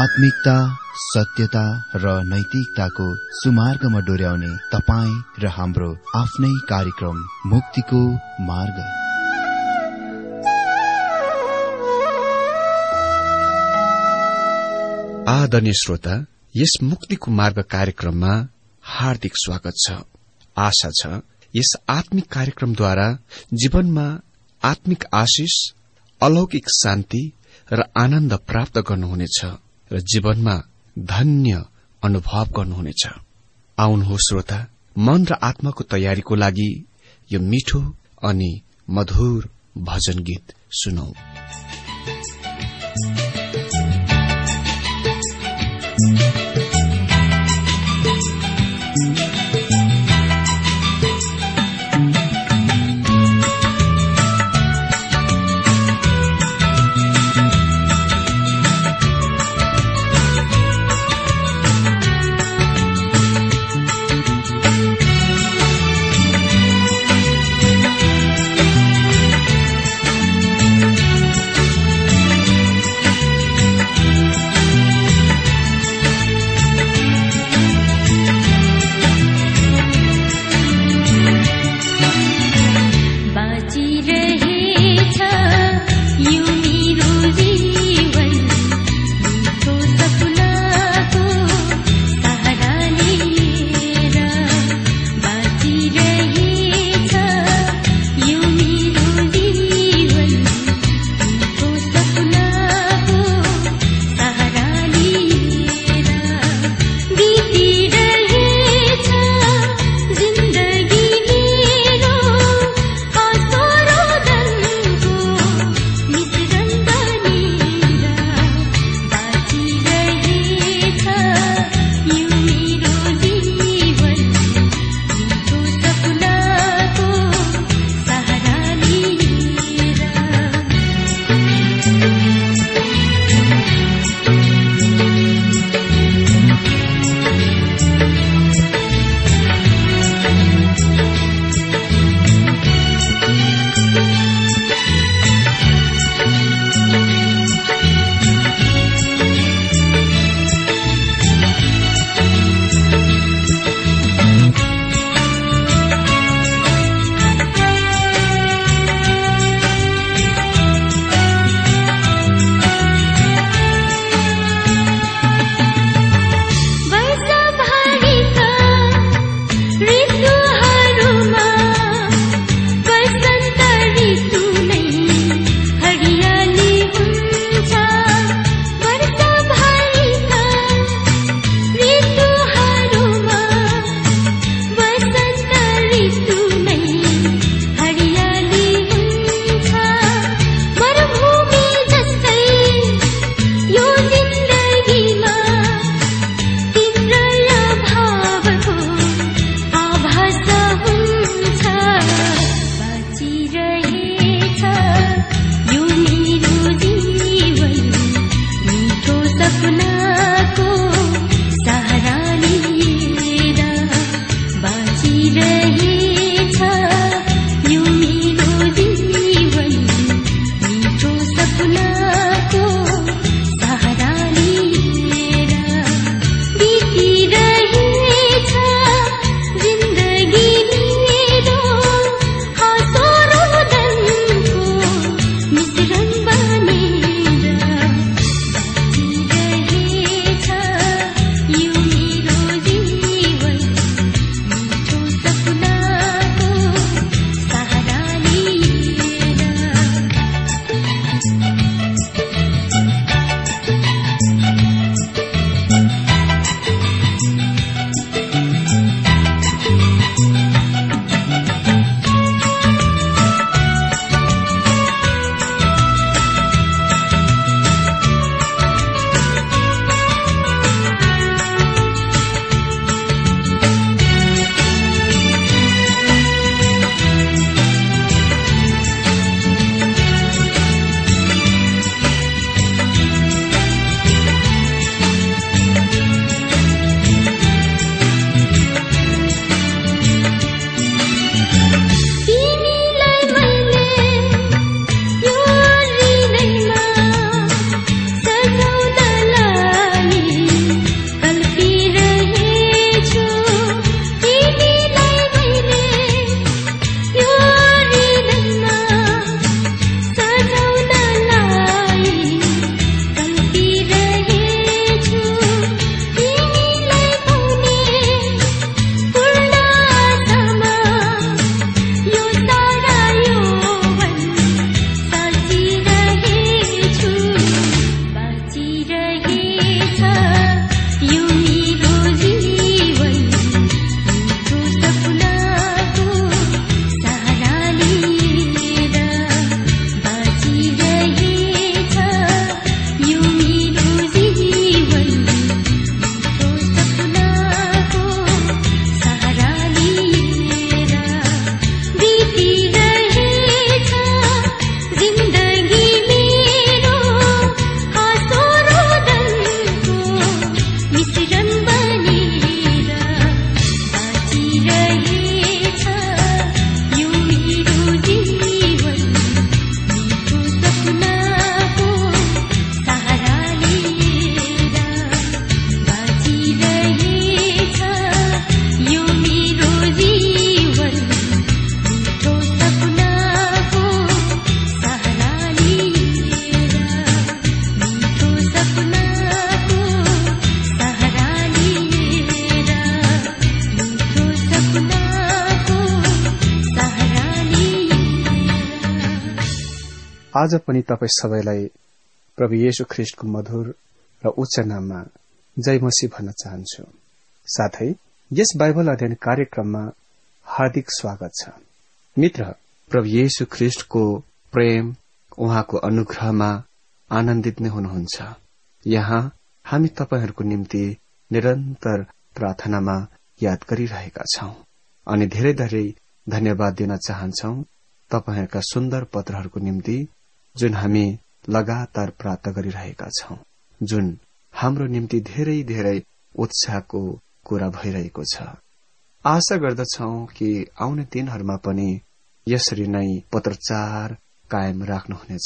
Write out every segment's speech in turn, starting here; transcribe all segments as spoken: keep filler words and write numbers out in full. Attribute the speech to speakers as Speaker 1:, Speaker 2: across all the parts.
Speaker 1: आत्मिकता, सत्यता र नैतिकताको सुमार्गमा डोर्याउने तपाईँ र हाम्रो आफ्नै कार्यक्रम मुक्तिको मार्ग।
Speaker 2: आदरणीय श्रोता, यस मुक्तिको मार्ग कार्यक्रममा हार्दिक स्वागत छ। आशा छ यस आत्मिक कार्यक्रमद्वारा जीवनमा आत्मिक आशिष, अलौकिक शान्ति र आनन्द प्राप्त गर्नुहुनेछ र जीवनमा धन्य अनुभव गर्नुहुनेछ। आउनुहोस् श्रोता, मन र आत्माको तयारीको लागि यो मिठो अनि मधुर भजन गीत सुनौ। आज पनि तपाईँ सबैलाई प्रभु येशू ख्रीष्टको मधुर र उच्च नाममा जय मसीह भन्न चाहन्छु। साथै यस बाइबल अध्ययन कार्यक्रममा हार्दिक स्वागत छ। मित्र, प्रभु येशू ख्रीष्टको प्रेम, उहाँको अनुग्रहमा आनन्दित नै हुनुहुन्छ। यहाँ हामी तपाईहरूको निम्ति निरन्तर प्रार्थनामा याद गरिरहेका छौं अनि धेरै धेरै धन्यवाद दिन चाहन्छौ तपाईहरूका सुन्दर पत्रहरूको निम्ति, जुन हामी लगातार प्राप्त गरिरहेका छौं, जुन हाम्रो निम्ति धेरै धेरै उत्साहको कुरा भइरहेको छ। आशा गर्दछौ कि आउने दिनहरूमा पनि यसरी नै पत्रचार कायम राख्नुहुनेछ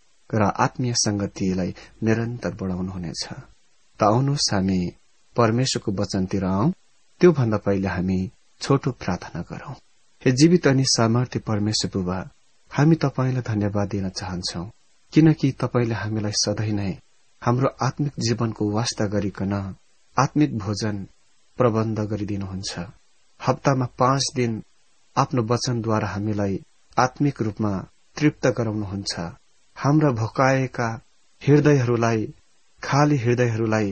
Speaker 2: र आत्मीय संगतिलाई निरन्तर बढाउनुहुनेछ। त आउनुहोस् हामी परमेश्वरको वचनतिर आउँ। त्यो भन्दा पहिले हामी छोटो प्रार्थना गरौं। हे जीवित अनि सामर्थ्य परमेश्वर बुबा, हामी तपाईलाई धन्यवाद दिन चाहन्छौ, किनकि तपाईले हामीलाई सधैँ नै हाम्रो आत्मिक जीवनको वास्ता गरिकन आत्मिक भोजन प्रबन्ध गरिदिनुहुन्छ। हप्तामा पाँच दिन आफ्नो वचनद्वारा हामीलाई आत्मिक रूपमा तृप्त गराउनुहुन्छ। हाम्रा भोकाएका हृदयहरूलाई, खाली हृदयहरूलाई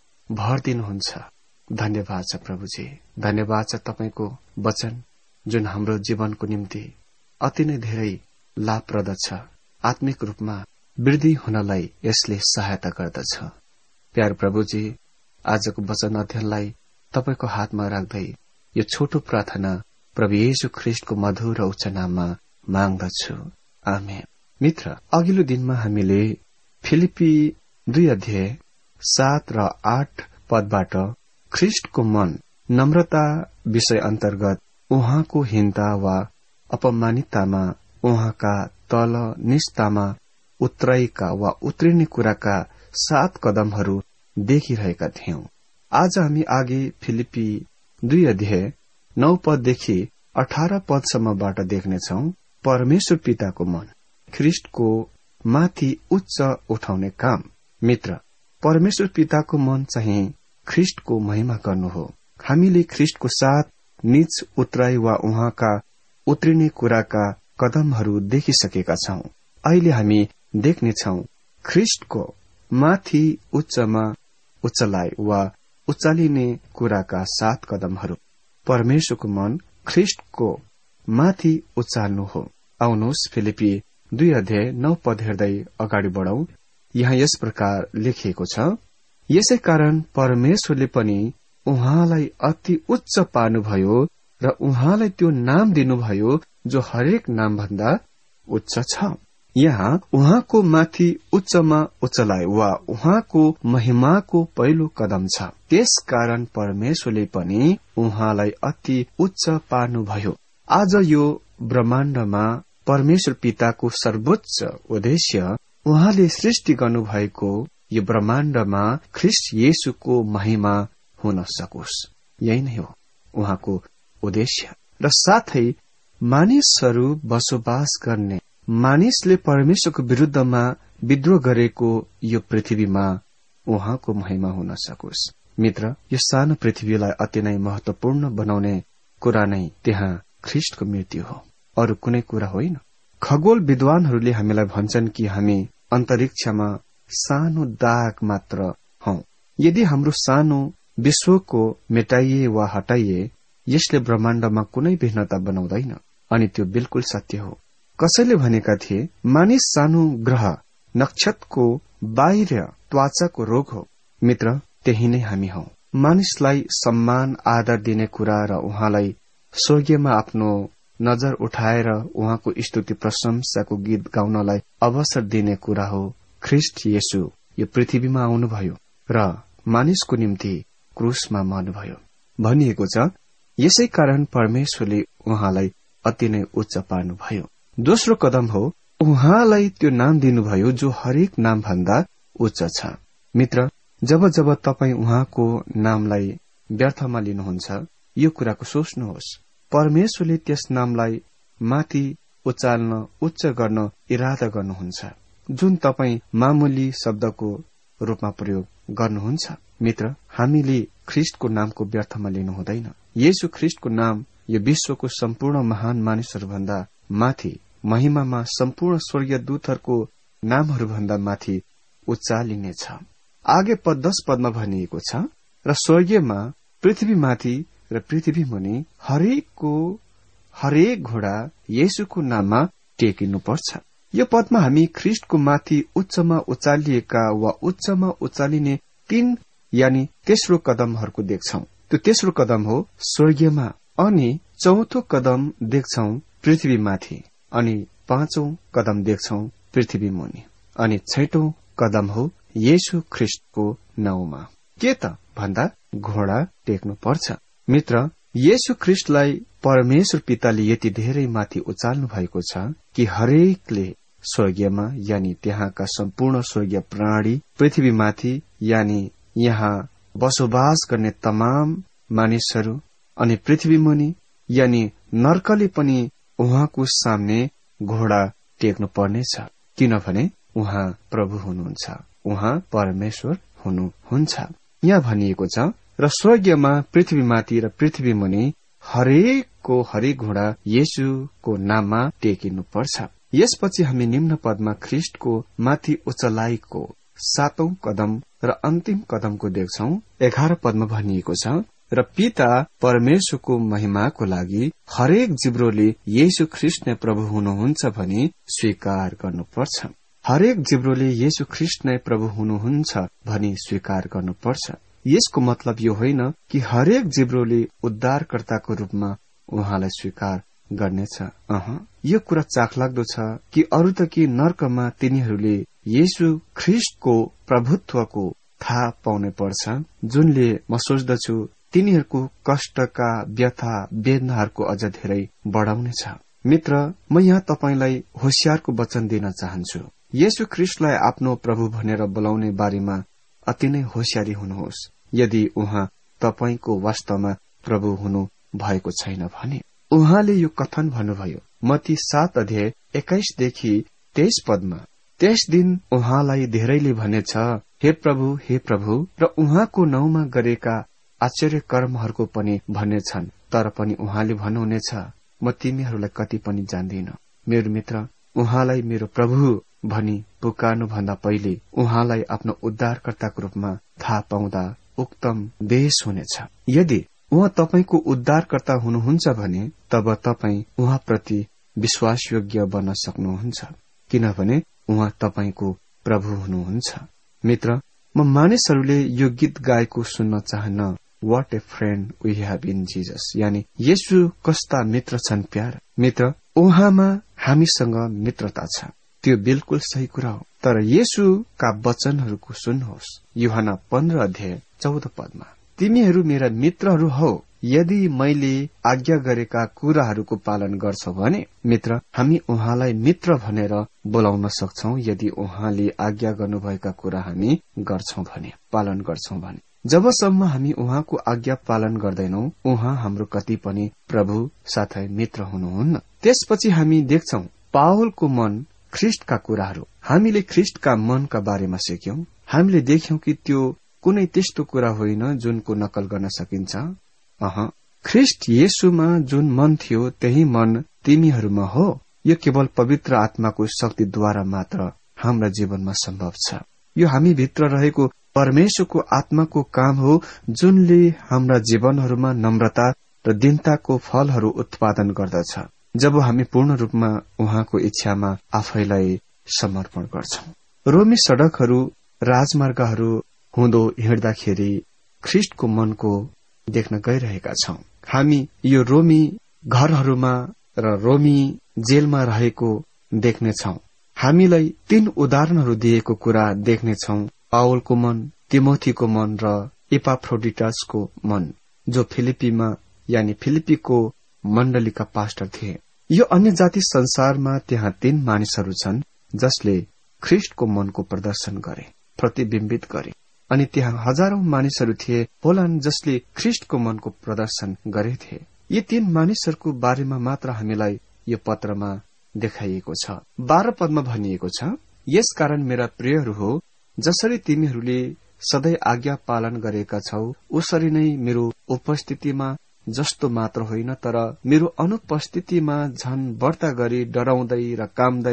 Speaker 2: भर दिनुहुन्छ। धन्यवाद छ प्रभुजी, धन्यवाद छ तपाईको वचन जुन हाम्रो जीवनको निम्ति अति नै धेरै लाभप्रद छ। आत्मिक रूपमा वृद्धि हुनलाई यसले सहायता गर्दछ। प्यार प्रभुजी, आजको वचन अध्ययनलाई तपाईको हातमा राख्दै यो छोटो प्रार्थना प्रभु येशू ख्रीष्टको मधुर र उच्च नाममा माग्दछु, आमेन। मित्र, अघिल्लो दिनमा हामीले फिलिपी दुई अध्याय सात र आठ पदबाट ख्रीष्टको मन, नम्रता विषय अन्तर्गत उहाँको हीनता वा अपमानिततामा उहाँका तल निष्ठामा उत्रैका वा उत्रिने कुराका सात कदमहरू देखिरहेका थियौं। आज हामी आगे फिलिपी दुई अध्याय नौ पददेखि अठार पदसम्मबाट देख्नेछौ परमेश्वर पिताको मन, ख्रीष्टको माथि उच्च उठाउने काम। मित्र, परमेश्वर पिताको मन चाहिँ ख्रीष्टको महिमा गर्नु हो। हामीले ख्रीष्टको साथ नीच उत्राई वा उहाँका उत्रिने कुराका कदमहरू देखिसकेका छौं। अहिले हामी देख्नेछौ ख्रीष्टको माथि उच्चमा उच्चलाइ वा उचालिने कुराका सात कदमहरू। परमेश्वरको मन ख्रीष्टको माथि उचाल्नु हो। आउनुहोस् फिलिपी दुई अध्याय नौ पद हेर्दै अगाडि बढौं। यहाँ यस प्रकार लेखिएको छ, यसै कारण परमेश्वरले पनि उहाँलाई अति उच्च पार्नुभयो र उहाँलाई त्यो नाम दिनुभयो जो हरेक नाम भन्दा उच्च छ। यहाँ उहाँको माथि उच्चमा उच्चलाइ वा उहाँको महिमाको पहिलो कदम छ। त्यस कारण परमेश्वरले पनि उहाँलाई अति उच्च पार्नुभयो। आज यो ब्रह्माण्डमा परमेश्वर पिताको सर्वोच्च उद्देश्य उहाँले सृष्टि गर्नुभएको यो ब्रह्माण्डमा ख्रीष्ट येशूको महिमा हुन सकोस्। यही नै हो उहाँको उद्देश्य। र साथै मानिसहरू बसोबास गर्ने, मानिसले परमेश्वरको विरुद्धमा विद्रोह गरेको यो पृथ्वीमा उहाँको महिमा हुन सकोस्। मित्र, यो सानो पृथ्वीलाई अति नै महत्वपूर्ण बनाउने कुरा नै त्यहाँ ख्रीष्टको मृत्यु हो, अरू कुनै कुरा होइन। खगोल विद्वानहरूले हामीलाई भन्छन् कि हामी अन्तरिक्षमा सानो दाग मात्र हौ। यदि हाम्रो सानो विश्वको मेटाइए वा हटाइए, यसले ब्रह्माण्डमा कुनै भिन्नता बनाउँदैन। अनि त्यो बिल्कुल सत्य हो। कसैले भनेका थिए मानिस सानो ग्रह नक्षत्रको बाहिर त्वचाको रोग हो। मित्र, त्यही नै हामी हौ। मानिसलाई सम्मान आदर दिने कुरा र उहाँलाई स्वर्गीयमा आफ्नो नजर उठाएर उहाँको स्तुति प्रशंसाको गीत गाउनलाई अवसर दिने कुरा हो। ख्रीष्ट येशू यो पृथ्वीमा आउनुभयो र मानिसको निम्ति क्रुसमा मर्नुभयो। भनिएको छ, यसै कारण परमेश्वरले उहाँलाई अति नै उच्च पार्नुभयो। दोस्रो कदम हो उहाँलाई त्यो नाम दिनुभयो जो हरेक नाम भन्दा उच्च छ। मित्र, जब जब तपाई उहाँको नामलाई व्यर्थमा लिनुहुन्छ, यो कुराको सोच्नुहोस्, परमेश्वरले त्यस नामलाई माथि उचाल्न, उच्च गर्न इरादा गर्नुहुन्छ, जुन तपाई मामुली शब्दको रूपमा प्रयोग गर्नुहुन्छ। मित्र, हामीले ख्रीष्टको नामको व्यर्थमा लिनु हुँदैन। येशू ख्रीष्टको नाम यो विश्वको सम्पूर्ण महान मानिसहरूभन्दा माथि महिमामा सम्पूर्ण स्वर्गीय दूतहरूको नामहरूभन्दा माथि उचालिनेछ। आगे पद दश पदमा भनिएको छ, र स्वर्गीयमा, पृथ्वीमाथि र पृथ्वी मुनि हरेकको हरेक घोडा येशूको नाममा टेकिनुपर्छ। यो पदमा हामी ख्रिस्टको माथि उच्चमा उचालिएका वा उच्चमा उचालिने तीन यानि तेस्रो कदमहरूको देख्छौं। त्यो तेस्रो कदम हो स्वर्गीयमा, अनि चौथो कदम देख्छौं पृथ्वीमाथि, अनि पाँचौं कदम देख्छौं पृथ्वी मुनि, अनि छैटौं कदम हो येशू ख्रिस्टको नाउँमा। के त भन्दा घोडा टेक्नु पर्छ। मित्र, येशू ख्रिस्टलाई परमेश्वर पिताले यति धेरै माथि उचाल्नु भएको छ कि हरेकले स्वर्गीयमा यानि त्यहाँका सम्पूर्ण स्वर्गीय प्राणी, पृथ्वीमाथि यानि यहाँ बसोबास गर्ने तमाम मानिसहरू, अनि पृथ्वी मुनि यानि नर्कले पनि उहाँको सामने घोडा टेक्नु पर्नेछ, किनभने उहाँ प्रभु हुनुहुन्छ, उहाँ परमेश्वर हुनुहुन्छ। यहाँ भनिएको छ, र स्वर्गीयमा, पृथ्वीमाथि र पृथ्वी मुनि हरेकको हरेक घोडा येशूको नाममा टेकिनु पर्छ। यसपछि हामी निम्न पदमा ख्रिस्टको माथि उचलाइको सातौं कदम र अन्तिम कदमको देख्छौं। एघार पदमा भनिएको छ, र पिता परमेश्वरको महिमाको लागि हरेक जिब्रोले येशू ख्रिस्ट नै प्रभु हुनुहुन्छ भनी स्वीकार गर्नुपर्छ। हरेक जिब्रोले येशू ख्रिस्ट नै प्रभु हुनुहुन्छ भनी स्वीकार गर्नुपर्छ। यसको मतलब यो होइन कि हरेक जिब्रोले उद्धारकर्ताको रूपमा उहाँलाई स्वीकार गर्नेछ। अह यो कुरा चाखलाग्दो छ कि अरू त कि नर्कमा तिनीहरूले येशू ख्रिस्टको प्रभुत्वको थाहा पाउनै पर्छ, जुनले म सोच्दछु तिनीहरूको कष्टका व्यथा वेदनाहरूको अझ धेरै बढ़ाउनेछ। मित्र, म यहाँ तपाईलाई होशियारको वचन दिन चाहन्छु। येशू ख्रिस्टलाई आफ्नो प्रभु भनेर बोलाउने बारेमा अति नै होशियारी हुनुहोस्। यदि उहाँ तपाईको वास्तवमा प्रभु हुनु भएको छैन भने। उहाँले यो कथन भन्नुभयो मत्ती सात अध्याय एक्काइसदेखि तेइस पदमा, त्यस दिन उहाँलाई धेरैले भनेछ, हे प्रभु, हे प्रभु, र उहाँको नाउँमा गरेका आश्चर्य कर्महरूको पनि भन्नेछन्, तर पनि उहाँले भन्नुहुनेछ, म तिमीहरूलाई कति पनि जान्दिन। मेरो मित्र, उहाँलाई मेरो प्रभु भनी पुकार्नु भन्दा पहिले उहाँलाई आफ्नो उद्धारकर्ताको रूपमा थाहा पाउँदा उक्तम बेस हुनेछ। यदि उहाँ तपाईको उद्धारकर्ता हुनुहुन्छ भने तब तपाई उहाँप्रति विश्वासयोग्य बन्न सक्नुहुन्छ, किनभने उहाँ तपाईको प्रभु हुनुहुन्छ। मित्र, म मानिसहरूले यो गीत गाएको सुन्न चाहन्न, what a friend we have in Jesus, यानी येशू कस्ता मित्र छन् प्यार। मित्र, उहाँमा हामीसँग मित्रता छ, त्यो बिल्कुल सही कुरा हो। तर येशूका वचनहरूको सुन्नुहोस्, यूहन्ना पन्ध्र अध्याय चौध पदमा, तिमीहरू मेरा मित्रहरू हौ यदि मैले आज्ञा गरेका कुराहरूको पालन गर्छौ भने। मित्र, हामी उहाँलाई मित्र भनेर बोलाउन सक्छौ यदि उहाँले आज्ञा गर्नुभएका कुरा हामी गर्छौ भने, पालन गर्छौ भने। जबसम्म हामी उहाँको आज्ञा पालन गर्दैनौ, उहाँ हाम्रो कति पनि प्रभु साथै मित्र हुनुहुन्न। त्यसपछि हामी देख्छौ पावलको मन ख्रिस्टका कुराहरू। हामीले ख्रिस्टका मनका बारेमा सिक्यौं। हामीले देख्यौं कि त्यो कुनै त्यस्तो कुरा होइन जुनको नकल गर्न सकिन्छ। अह ख्रिस्ट येशूमा जुन मन थियो त्यही मन तिमीहरूमा हो। यो केवल पवित्र आत्माको शक्तिद्वारा मात्र हाम्रा जीवनमा सम्भव छ। यो हामी भित्र रहेको परमेश्वरको आत्माको काम हो, जुनले हाम्रा जीवनहरूमा नम्रता र दीनताको फलहरू उत्पादन गर्दछ जब हामी पूर्ण रूपमा उहाँको इच्छामा आफैलाई समर्पण गर्छौं। रोमी सड़कहरू, राजमार्गहरू हुँदो हिँड्दाखेरि ख्रिस्टको मनको देख्न गइरहेका छौं। हामी यो रोमी घरहरूमा र रोमी जेलमा रहेको देख्नेछौं। हामीलाई तीन उदाहरणहरू दिएको कुरा देख्नेछौं, पावलको मन, तिमोथीको मन र इपाफ्रोडिटसको मन, जो फिलिपीमा यानी फिलिपीको मण्डलीका पास्टर थिए। यो अन्य जाति संसारमा त्यहाँ तीन मानिसहरू छन् जसले ख्रिस्टको मनको प्रदर्शन गरे, प्रतिबिम्बित गरे, अनि त्यहाँ हजारौं मानिसहरू थिए होलान् जसले ख्रिस्टको मनको प्रदर्शन गरेथे। यी तीन मानिसहरूको बारेमा मात्र हामीलाई यो पत्रमा देखाइएको छ। बाह्र पदमा भनिएको छ, यसकारण मेरा प्रियहरू हो, जसरी तिमीहरूले सधैँ आज्ञा पालन गरेका छौ उसरी नै मेरो उपस्थितिमा जस्तो मात्र होइन तर मेरो अनुपस्थितिमा झन बढ्ता गरी डराउँदै र कामदै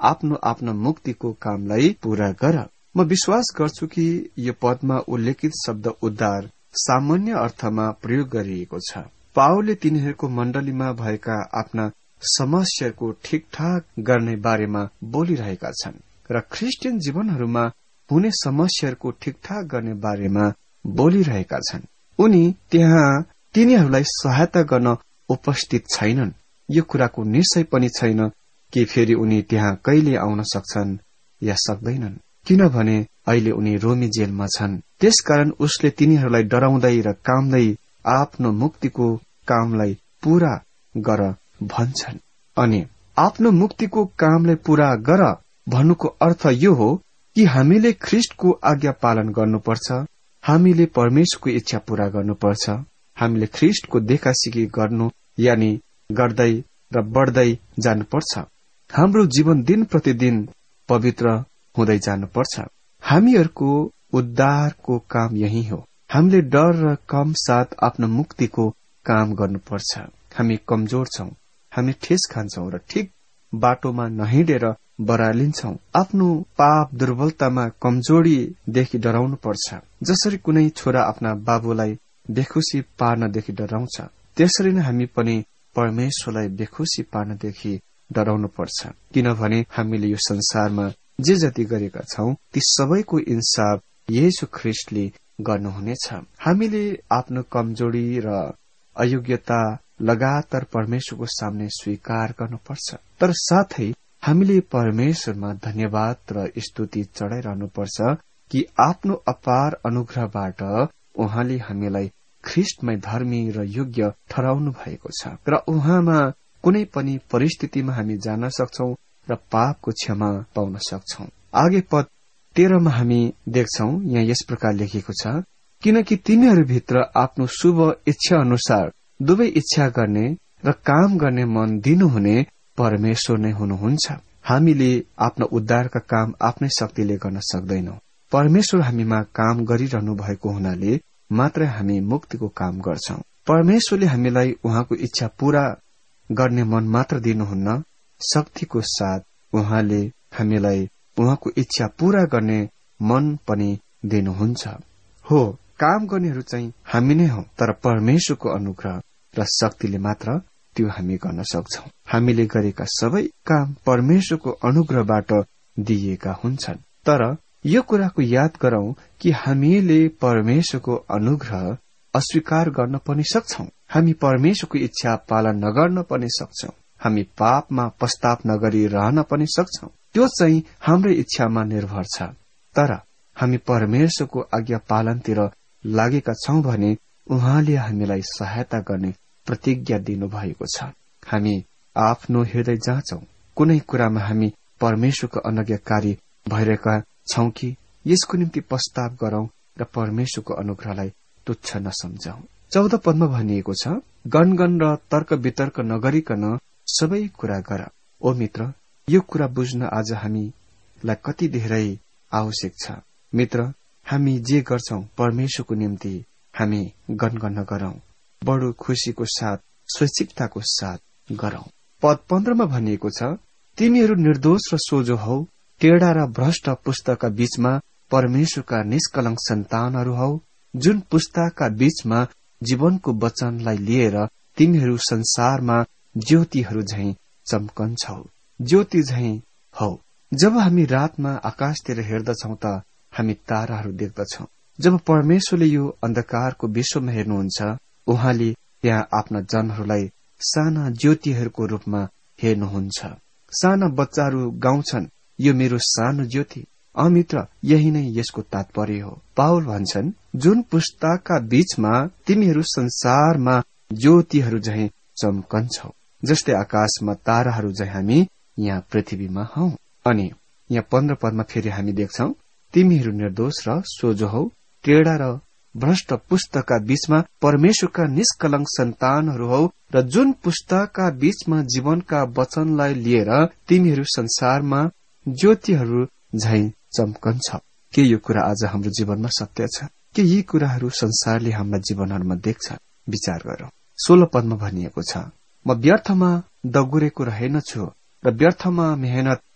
Speaker 2: आफ्नो आफ्नो मुक्तिको कामलाई पूरा गर। म विश्वास गर्छु कि यो पदमा उल्लेखित शब्द उद्धार सामान्य अर्थमा प्रयोग गरिएको छ। पावलले तिनीहरूको मण्डलीमा भएका आफ्ना समस्याको ठिकठाक गर्ने बारेमा बोलिरहेका छन् र ख्रिस्टियन जीवनहरूमा हुने समस्याहरूको ठिकठाक गर्ने बारेमा बोलिरहेका छन्। उनी त्यहाँ तिनीहरूलाई सहायता गर्न उपस्थित छैनन्। यो कुराको निश्चय पनि छैन कि फेरि उनी त्यहाँ कहिले आउन सक्छन् या सक्दैनन्, किनभने अहिले उनी रोमी जेलमा छन्। त्यसकारण उसले तिनीहरूलाई डराउँदै र कामदै आफ्नो मुक्तिको कामलाई पूरा गर भन्छन्। अनि आफ्नो मुक्तिको कामलाई पूरा गर भन्नुको अर्थ यो हो कि हामीले ख्रिस्टको आज्ञा पालन गर्नुपर्छ, हामीले परमेश्वरको इच्छा पूरा गर्नुपर्छ, हामीले ख्रिस्टको देखासिखी गर्नु यानि गर्दै र बढ्दै जानुपर्छ। हाम्रो जीवन दिन प्रतिदिन पवित्र हुँदै जानुपर्छ। हामीहरूको उद्धारको काम यही हो। हामीले डर र कम साथ आफ्नो मुक्तिको काम गर्नुपर्छ। हामी कमजोर छौं, हामी ठेस खान्छौं र ठिक बाटोमा नहिँडेर बरालिन्छौं। आफ्नो पाप दुर्बलतामा कमजोरीदेखि डराउनु पर्छ। जसरी कुनै छोरा आफ्ना बाबुलाई बेखुसी पार्नदेखि डराउँछ, त्यसरी नै हामी पनि परमेश्वरलाई बेखुसी पार्नदेखि डराउनु पर्छ। किनभने हामीले यो संसारमा जे जति गरेका छौं ती सबैको इन्साफ येशू ख्रिस्टले गर्नुहुनेछ। हामीले आफ्नो कमजोरी र अयोग्यता लगातार परमेश्वरको सामने स्वीकार गर्नुपर्छ, तर साथै हामीले परमेश्वरमा धन्यवाद र स्तुति चढाइरहनुपर्छ कि आफ्नो अपार अनुग्रहबाट उहाँले हामीलाई ख्रिस्टमै धर्मी र योग्य ठहराउनु भएको छ र उहाँमा कुनै पनि परिस्थितिमा हामी जान सक्छौं र पापको क्षमा पाउन सक्छौं। आगे पद तेह्रमा हामी देख्छौं, यहाँ यस प्रकार लेखिएको छ, किनकि तिनीहरूभित्र आफ्नो शुभ इच्छा अनुसार दुवै इच्छा गर्ने र काम गर्ने मन दिनुहुने परमेश्वर नै हुनुहुन्छ। हामीले आफ्नो उद्धारका काम आफ्नै शक्तिले गर्न सक्दैनौं। परमेश्वर हामीमा काम गरिरहनु भएको हुनाले मात्रै हामी मुक्तिको काम गर्छौं। परमेश्वरले हामीलाई उहाँको इच्छा पूरा गर्ने मन मात्र दिनुहुन्न, शक्तिको साथ उहाँले हामीलाई उहाँको इच्छा पूरा गर्ने मन पनि दिनुहुन्छ। हो, काम गर्नेहरू चाहिँ हामी नै हौ, तर परमेश्वरको अनुग्रह र शक्तिले मात्र त्यो हामी गर्न सक्छौं। हामीले गरेका सबै काम परमेश्वरको अनुग्रहबाट दिइएका हुन्छन्। तर यो कुराको याद गरौं कि हामीले परमेश्वरको अनुग्रह अस्वीकार गर्न पनि सक्छौं। हामी परमेश्वरको इच्छा पालन नगर्न पनि सक्छौं। हामी पापमा पश्चाताप नगरी रहन पनि सक्छौं। त्यो चाहिँ हाम्रो इच्छामा निर्भर छ। तर हामी परमेश्वरको आज्ञा पालनतिर लागेका छौं भने उहाँले हामीलाई सहायता गर्ने प्रतिज्ञा दिनुभएको छ। हामी आफ्नो हृदय जाँचौं, कुनै कुरामा हामी परमेश्वरको अनज्ञाकारी भइरहेका छौं कि यसको निम्ति पश्चाताप गरौं र परमेश्वरको अनुग्रहलाई तुच्छ नसम्झौं। चौध पदमा भनिएको छ, गणगण र तर्क वितर्क नगरिकन सबै कुरा गर। ओ मित्र, यो कुरा बुझ्न आज हामीलाई कति धेरै आवश्यक छ। मित्र, हामी जे गर्छौं परमेश्वरको निम्ति हामी गणगण नगरौं, बडो खुशीको साथ स्वैच्छिकताको साथ गरौं। पद पन्ध्रमा भनिएको छ, तिमीहरू निर्दोष र सोझो हौ, टेढ़ा र भ्रष्ट पुस्ताका बीचमा परमेश्वरका निष्कलंक सन्तानहरू हौ, जुन पुस्ताका बीचमा जीवनको वचनलाई लिएर तिमीहरू संसारमा ज्योतिहरू झैं चम्कन्छौ। ज्योति झैं हौ। जब हामी रातमा आकाशतिर हेर्दछौं त हामी ताराहरू देख्दछौं। जब परमेश्वरले यो अन्धकारको विश्वमा हेर्नुहुन्छ, उहाँले त्यहाँ आफ्ना जनहरूलाई साना ज्योतिहरूको रूपमा हेर्नुहुन्छ। साना बच्चाहरू गाउँछन्, यो मेरो सानो ज्योति। अमित्र, यही नै यसको तात्पर्य हो। पावल भन्छन्, जुन पुस्ताका बीचमा तिमीहरू संसारमा ज्योतिहरू झैं चम्कन्छौ, जस्तै आकाशमा ताराहरू झैं हामी यहाँ पृथ्वीमा हौ। अनि यहाँ पन्ध्र पदमा फेरि हामी देख्छौ, तिमीहरू निर्दोष र सोझो हौ, टेढ़ा र भ्रष्ट पुस्तकका बीचमा परमेश्वरका निष्कलंक सन्तानहरू हौ, र जुन पुस्तकका बीचमा जीवनका वचनलाई लिएर तिमीहरू संसारमा ज्योतिहरू झैं चम्कन्छ। के यो कुरा आज हाम्रो जीवनमा सत्य छ? के यी कुराहरू संसारले हाम्रा जीवनहरूमा देख्छ? विचार गरौं। सोह्र पदमा भनिएको छ, म व्यर्थमा दगुरेको रहेनछु र व्यर्थमा मेहनत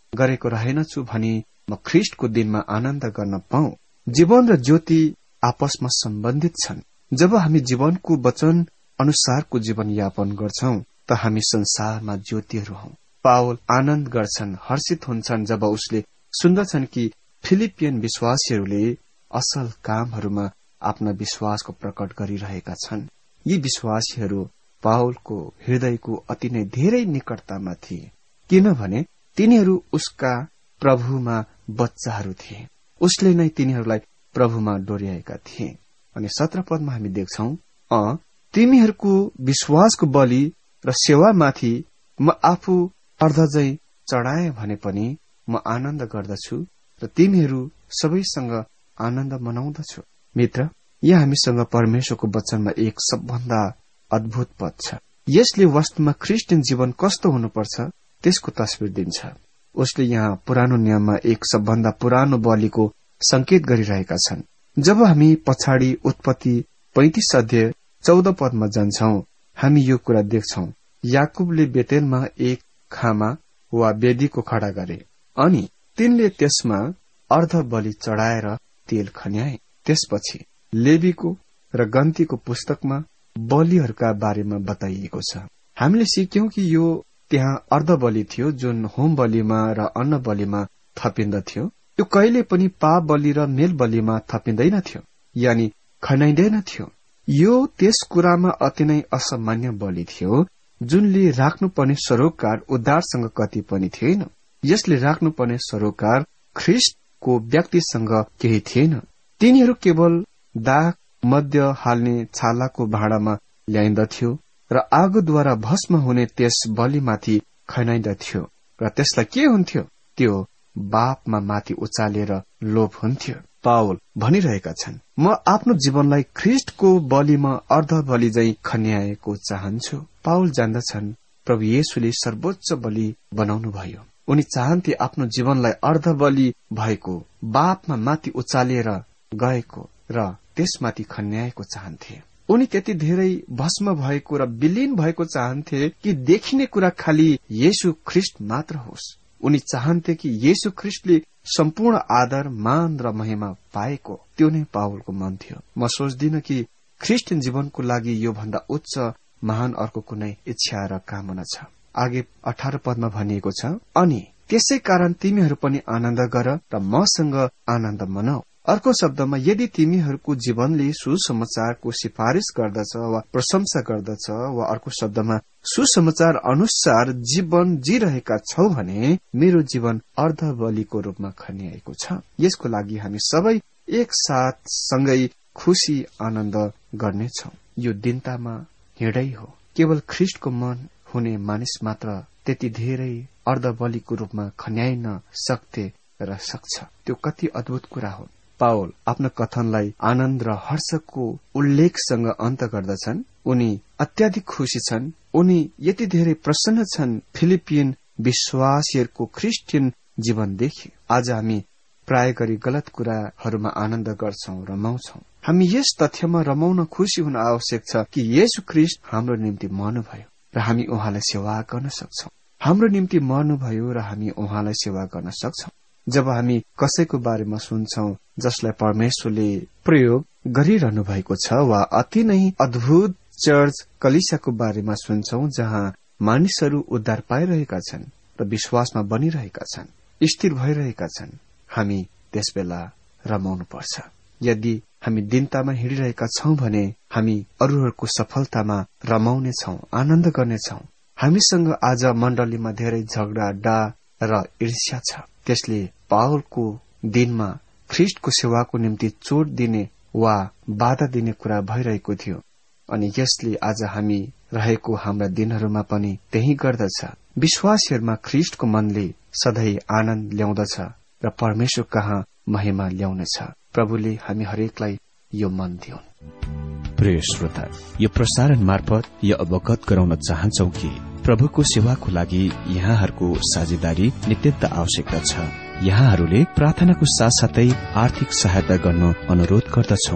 Speaker 2: गरेको रहेनछु भनी म ख्रीष्टको दिनमा आनन्द गर्न पाऊँ। जीवन र ज्योति आपसमा सम्बन्धित छन्। जब हामी जीवनको वचन अनुसारको जीवन यापन गर्छौं त हामी संसारमा ज्योतिहरू हौं। पावल आनन्द गर्छन्, हर्षित हुन्छन् जब उसले सुन्दछन् कि फिलिपियन विश्वासीहरूले असल कामहरूमा आफ्ना विश्वासको प्रकट गरिरहेका छन्। यी विश्वासीहरू पावलको हृदयको अति नै धेरै निकटतामा थिए, किनभने तिनीहरू उसका प्रभुमा बच्चाहरू थिए। उसले नै तिनीहरूलाई प्रभुमा डोर्याएका थिए। अनि सत्र पदमा हामी देख्छौं, अ तिमीहरूको विश्वासको बलि र सेवामाथि म आफू अर्धजै चढाए भने पनि म आनन्द गर्दछु र तिमीहरू सबैसँग आनन्द मनाउँदछु। मित्र, यहाँ हामीसँग परमेश्वरको वचनमा एक सबभन्दा अद्भुत पद छ। यसले वास्तवमा क्रिस्चियन जीवन कस्तो हुनुपर्छ त्यसको तस्बिर दिन्छ। उसले यहाँ पुरानो नियममा एक सबभन्दा पुरानो बलिको संकेत गरिरहेका छन्। जब हामी पछाडि उत्पत्ति पैंतीस अध्याय चौध पदमा जान्छौं, हामी यो कुरा देख्छौं। याकुबले बेतेलमा एक खामा वा वेदीको खडा गरे अनि तिनले त्यसमा अर्ध बलि चढाएर तेल खन्याए। त्यसपछि लेवीको र गन्तीको पुस्तकमा बलिहरूका बारेमा बताइएको छ। हामीले सिक्यौं कि यो त्यहाँ अर्ध बलि थियो जुन होम बलिमा र अन्न बलिमा थपिन्दथ्यो। यो कहिले पनि पाप बलि र मेल बलिमा थपिँदैनथ्यो, यानि खनाइँदैनथ्यो। यो त्यस कुरामा अति नै असामान्य बलि थियो जुनले राख्नुपर्ने सरोकार उद्धारसँग कति पनि थिएन। यसले राख्नुपर्ने सरोकार ख्रीष्टको व्यक्तिसँग केही थिएन। तिनीहरू केवल दाग मध्य हाल्ने छालाको भाँडामा ल्याइन्दथ्यो र आगोद्वारा भस्म हुने त्यस बलिमाथि खनाइन्दथ्यो र त्यसलाई के हुन्थ्यो? त्यो बापमा माथि उचालेर लोभ हुन्थ्यो। पावल भनिरहेका छन्, म आफ्नो जीवनलाई ख्रीष्टको बलिमा अर्ध बलि झै खन्याएको चाहन्छु। पावल जान्दछन् प्रभु येशूले सर्वोच्च बलि बनाउनु भयो। उनी चाहन्थे आफ्नो जीवनलाई अर्ध बलि भएको, बापमा माथि उचालेर गएको र त्यसमाथि खन्याएको चाहन्थे। उनी त्यति धेरै भस्म भएको र विलीन भएको चाहन्थे कि देखिने कुरा खालि येशू ख्रीष्ट मात्र होस्। उनी चाहन्थे कि येशू ख्रीष्टले सम्पूर्ण आदर, मान र महिमा पाएको। त्यो नै पावलको मन थियो। म सोच्दिन कि ख्रीष्टियन जीवनको लागि यो भन्दा उच्च महान अर्को कुनै इच्छा र कामना छ। आगे अठार पदमा भनिएको छ, अनि त्यसै कारण तिमीहरू पनि आनन्द गर र मसँग आनन्द मनाऊ। अर्को शब्दमा, यदि तिमीहरूको जीवनले सुसमाचारको सिफारिश गर्दछ वा प्रशंसा गर्दछ वा अर्को शब्दमा सुसमाचार अनुसार जीवन जिरहेका छौ भने मेरो जीवन अर्ध बलिको रूपमा खन्याएको छ। यसको लागि हामी सबै एक साथ सँगै खुशी आनन्द गर्नेछौ। यो दीनतामा हिँडै हो। केवल ख्रीष्टको मन हुने मानिस मात्र त्यति धेरै अर्ध बलिको रूपमा खन्याइन सक्थे र सक्छ। त्यो कति अद्भुत कुरा हो। पावल आफ्नो कथनलाई आनन्द र हर्षको उल्लेखसँग अन्त गर्दछन्। उनी अत्याधिक खुशी छन्। उनी यति धेरै प्रसन्न छन् फिलिपियन विश्वासीहरूको ख्रिस्टियन जीवनदेखि। आज हामी प्राय गरी गलत कुराहरूमा आनन्द गर्छौं, रमाउँछौं। हामी यस तथ्यमा रमाउन खुशी हुन आवश्यक छ कि येशू ख्रीष्ट हाम्रो निम्ति मर्नुभयो र हामी उहाँलाई सेवा गर्न सक्छौं। हाम्रो निम्ति मर्नुभयो र हामी उहाँलाई सेवा गर्न सक्छौं। जब हामी कसैको बारेमा सुन्छौं जसलाई परमेश्वरले प्रयोग गरिरहनु भएको छ वा अति नै अद्भुत चर्च कलिसियाको बारेमा सुन्छौं जहाँ मानिसहरू उद्धार पाइरहेका छन् र विश्वासमा बनिरहेका छन्, स्थिर भइरहेका छन्, हामी त्यसबेला रमाउनु पर्छ। यदि हामी दीनतामा हिँडिरहेका छौं भने हामी अरूहरूको सफलतामा रमाउनेछौं, आनन्द गर्नेछौं। हामीसँग आज मण्डलीमा धेरै झगडा, डा र ईर्ष्या छ। त्यसले पावलको दिनमा ख्रीष्टको सेवाको निम्ति चोट दिने वा बाधा दिने कुरा भइरहेको थियो अनि यसले आज हामी रहेको हाम्रा दिनहरूमा पनि त्यही गर्दछ। विश्वासीहरूमा ख्रीष्टको मनले सधैँ आनन्द ल्याउँदछ र परमेश्वर कहाँ महिमा ल्याउनेछ। प्रभुले हामी हरेकलाई यो मन दिउन्।
Speaker 3: प्रिय श्रोता, यो प्रसारण मार्फत यो अवगत गराउन चाहन्छौ कि प्रभुको सेवाको लागि यहाँहरूको साझेदारी नित्यन्त आवश्यकता छ। यहाँहरूले प्रार्थनाको साथसाथै आर्थिक सहायता गर्न अनुरोध गर्दछौ।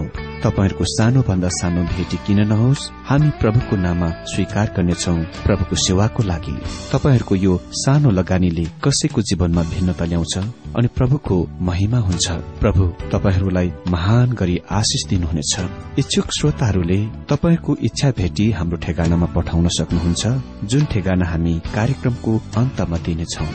Speaker 3: तपाईहरूको सानो भन्दा सानो भेटी किन नहोस्, हामी प्रभुको नाममा स्वीकार गर्नेछौ प्रभुको सेवाको लागि। तपाईहरूको यो सानो लगानीले कसैको जीवनमा भिन्नता ल्याउँछ अनि प्रभुको महिमा हुन्छ। प्रभु तपाईहरूलाई महान गरी आशिष दिनुहुनेछ। इच्छुक श्रोताहरूले तपाईहरूको इच्छा भेटी हाम्रो ठेगानामा पठाउन सक्नुहुन्छ, जुन ठेगाना हामी कार्यक्रमको अन्तमा दिनेछौं।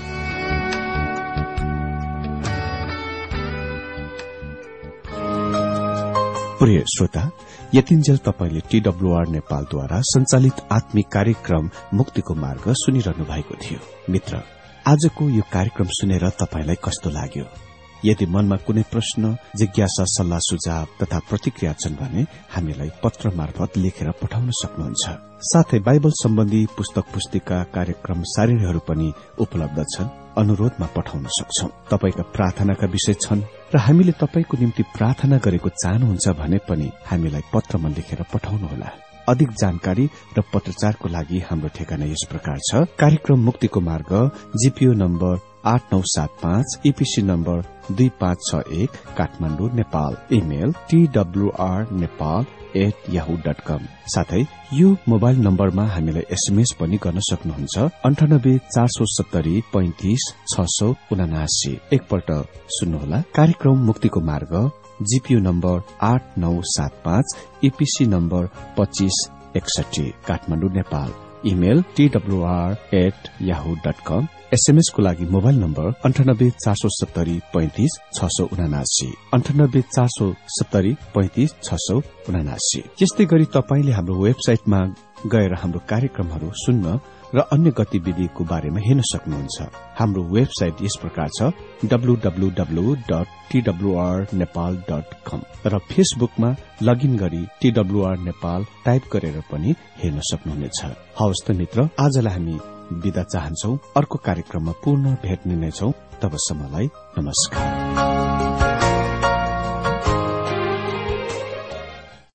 Speaker 3: प्रिय श्रोता, यतिन्जेल तपाईले टीडब्ल्यूआर नेपालद्वारा संचालित आत्मिक कार्यक्रम मुक्तिको मार्ग सुनिरहनु भएको थियो। मित्र, आजको यो कार्यक्रम सुनेर तपाईलाई कस्तो लाग्यो? यदि मनमा कुनै प्रश्न, जिज्ञासा, सल्लाह सुझाव तथा प्रतिक्रिया छन् भने हामीलाई पत्र मार्फत लेखेर पठाउन सक्नुहुन्छ। साथै बाइबल सम्बन्धी पुस्तक पुस्तिका, कार्यक्रम सारिणीहरू पनि उपलब्ध छन्, अनुरोधमा पठाउन सक्छौं। तपाईका प्रार्थनाका विषय छन् र हामीले तपाईको निम्ति प्रार्थना गरेको चाहनुहुन्छ भने पनि हामीलाई पत्रमा लेखेर पठाउनुहोला। अधिक जानकारी र पत्रचारको लागि हाम्रो ठेगाना यस प्रकार छ। कार्यक्रम मुक्तिको मार्ग, जीपीओ नम्बर आठ नौ सात पाँच, ईपीसी नम्बर दुई पाँच छ एक, Kathmandu, Nepal. Email TWR Nepal at Yahoo dot com. साथै यो मोबाइल नम्बरमा हामीलाई एसएमएस पनि गर्न सक्नुहुन्छ, अन्ठानब्बे चार सौ सत्तरी पैंतिस छ सौ उनासी। एकपल्ट सुन्नुहोला। कार्यक्रम मुक्तिको मार्ग, जीपीओ नम्बर आठ नौ सात पाँच, ईपीसी नम्बर पच्चीस एकसठी, Kathmandu, Nepal. Email TWR at Yahoo dot com. SMS को लागि मोबाइल नम्बर अन्ठानब्बे चार सौ सत्तरी पैंतिस छ सौ उनासी, अन्ठानब्बे चार सौ सत्तरी पैंतिस छ सौ उनासी। यस्तै गरी तपाईले हाम्रो वेबसाइटमा गएर हाम्रो कार्यक्रमहरू सुन्न र अन्य गतिविधिको बारेमा हेर्न सक्नुहुन्छ। हाम्रो वेबसाइट यस प्रकार छ, W W W dot TWR Nepal dot com, र फेसबुकमा लगइन गरी टीडब्ल्यूआर नेपाल टाइप गरेर पनि हेर्न सक्नुहुनेछ। हवस् त मित्र, आजलाई हामी बिदा चाहन्छौ। अर्को कार्यक्रममा पुनः भेट्ने नै छौं। तबसम्मलाई नमस्कार।